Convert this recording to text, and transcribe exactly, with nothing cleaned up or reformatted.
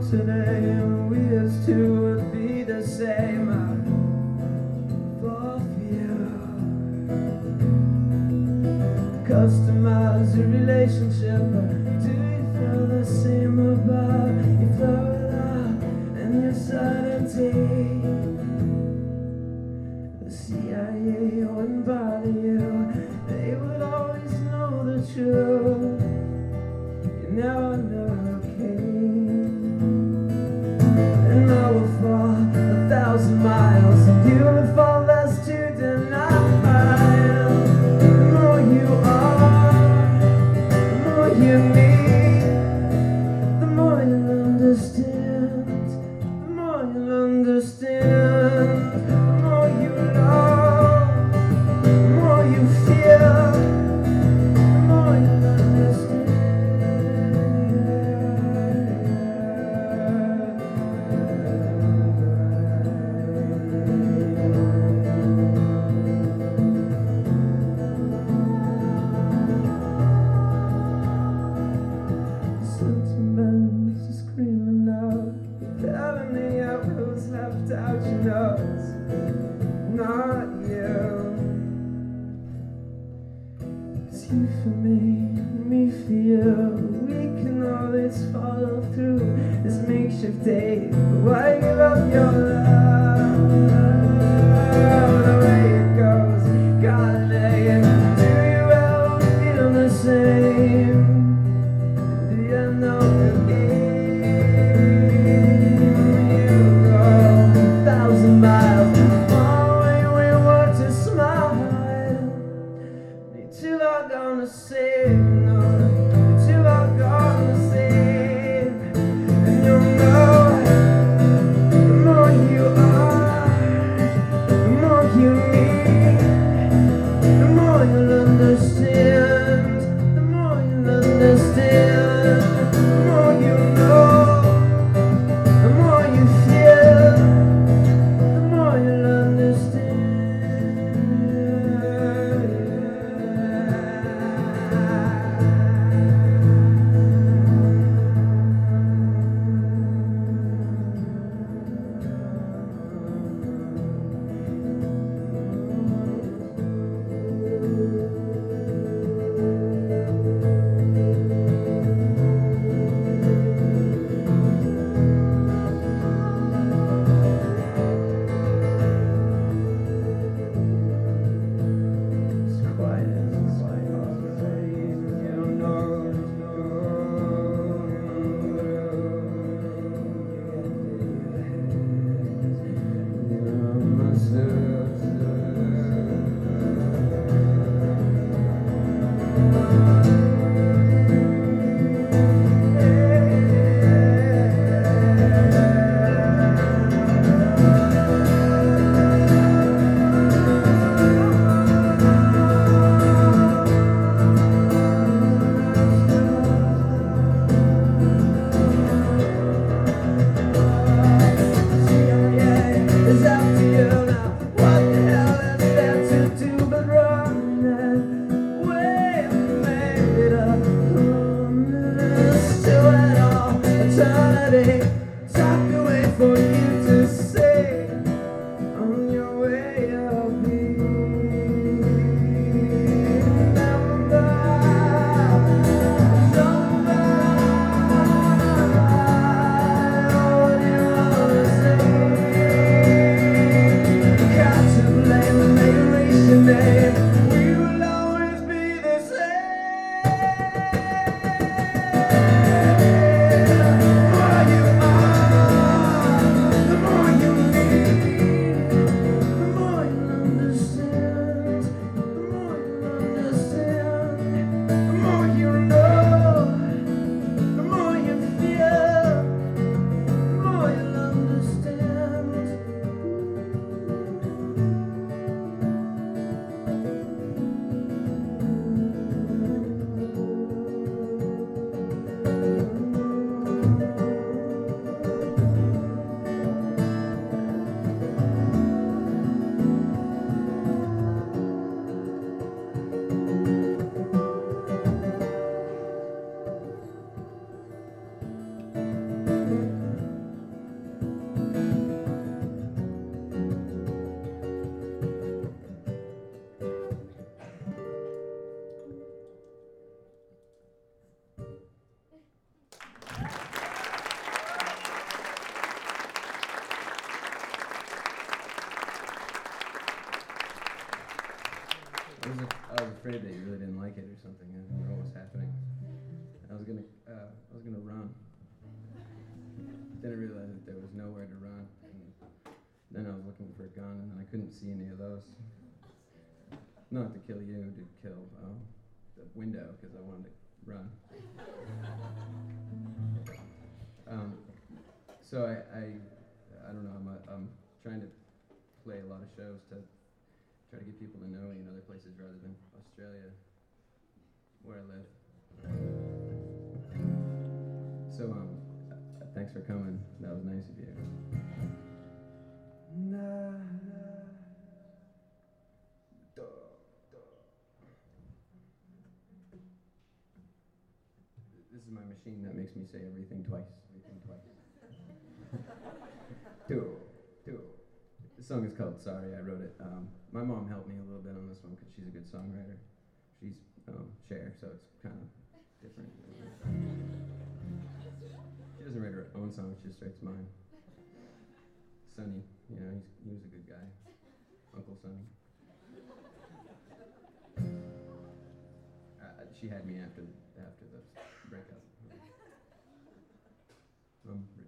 today, we used to be the same. I fall for you. Customize your relationship, but do you feel the same about your flow out and your certainty? The C I A wouldn't bother you, they would always know the truth. You never, never came. And I will fall a thousand miles, and you would fall less to deny. The more you are, the more you need, the more you'll understand, the more you'll understand, the more you love, the more you feel, the more you'll understand. Sentiments are screaming out, telling me I was left out, you know it's not you. It's you for me, me for you. We can always follow through this makeshift date, but why give up your love? The way it goes, gotta lay it. Do you ever feel the same? Do you know the game? You go a thousand miles, far away we were to smile. Too long gonna say no, too long gonna say, and you'll know the more you afraid that you really didn't like it or something. I didn't know what was happening. I was gonna, uh, I was gonna run. Didn't realize that there was nowhere to run. And then I was looking for a gun, and then I couldn't see any of those. Not to kill you, to kill uh, the window, because I wanted to run. um, so I, I, I don't know. I'm, a, I'm trying to play a lot of shows to try to get people to know me in other places rather than Australia, where I live. So um, uh, thanks for coming. That was nice of you. Nah. This is my machine that makes me say everything twice. Everything twice. Do, do. The song is called Sorry. I wrote it. Um, my mom helped me a little bit on this one because she's a good songwriter. She's um, Cher, so it's kind of different. She doesn't write her own songs; she just writes mine. Sonny, you know, he's, he was a good guy. Uncle Sonny. Uh, she had me after after the breakup. I'm